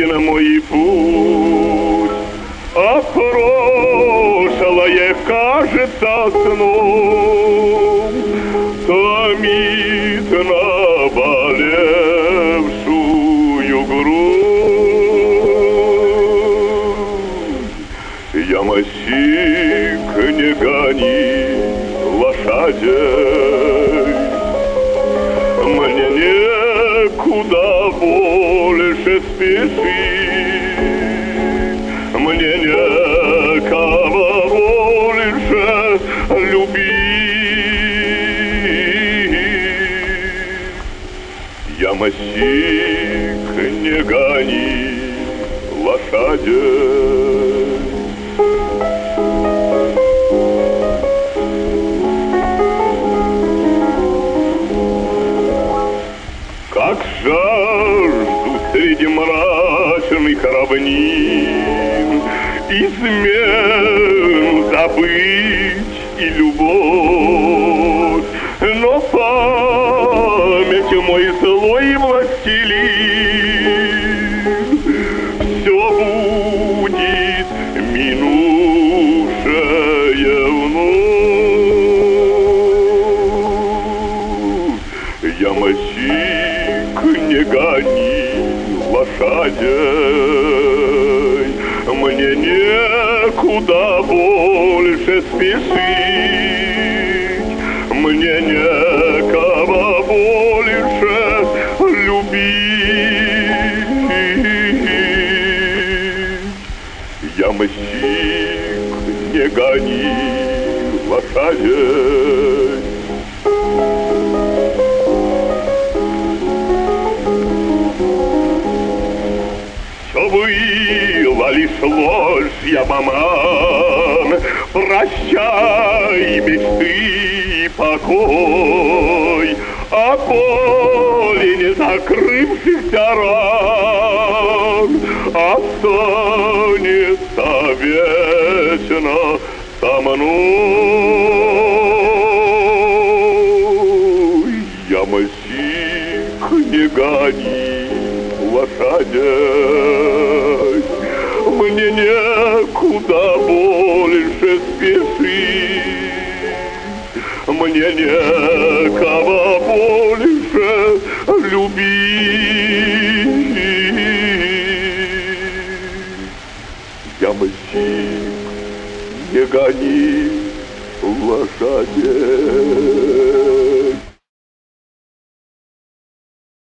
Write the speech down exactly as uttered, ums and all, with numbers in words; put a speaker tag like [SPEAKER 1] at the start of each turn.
[SPEAKER 1] один мой путь, а прошлое кажется сном, томит наболевшую грудь. Ямщик, не гони лошадей, мне некуда больше спешить, мне некого больше любить. Ямщик, не гони лошадей. Как жажду среди мрачных равнин измен забыть и любовь, но память мой злой властелин все будет минувшее вновь. Ямщик, не гони лошадей, мне некуда больше спешить, мне некого больше любить. Ямщик, не гони лошадей. Было лишь ложь, я маман, прощай мечты и покой, а поле не закрывшихся ран останется вечно со мной. Ямщик, не гони лошадей, мне некуда больше спешить, мне некого больше любить. Ямщик, не гони лошадей.